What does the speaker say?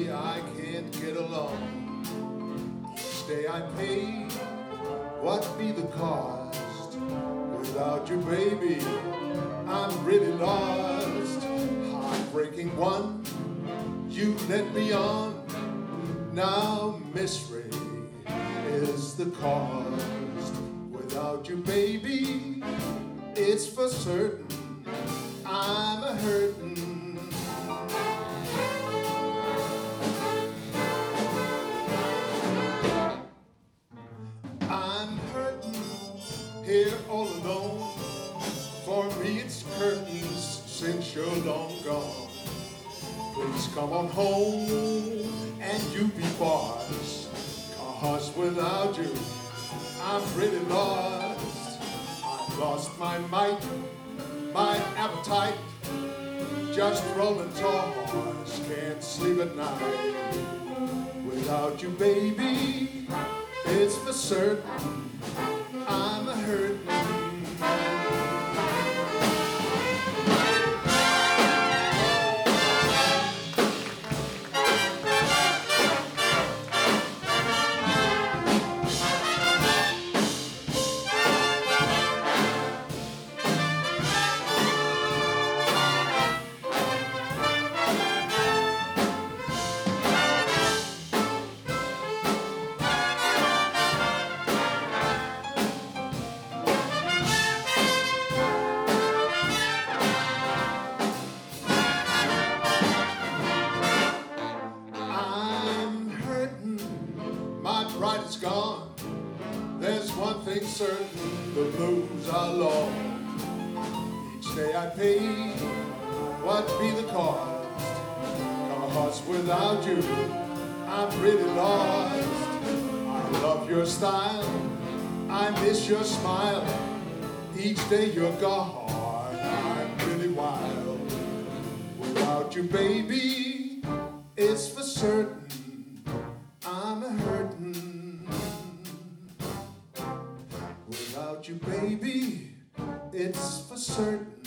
baby, I can't get along. Each day I pay what be the cost. Without you, baby, I'm really lost. Heartbreaking one, you led me on. Now misery is the cost. Without you, baby, it's for certain I'm a hurtin'. I'm hurtin' here all alone. For me it's curtains since you're long gone. Please come on home and you be boss, 'cause without you I'm really lost. I lost my might, my appetite, just rolling toss, can't sleep at night. Without you, baby, it's for certain I'm a hurtin'. My pride is gone. There's one thing certain, the blues are long. Each day I pay what be the cost, 'cause without you I'm really lost. I love your style, I miss your smile. Each day you're gone, I'm really wild. Without you, baby, it's for certain I'm a hurtin'. Without you, baby, it's for certain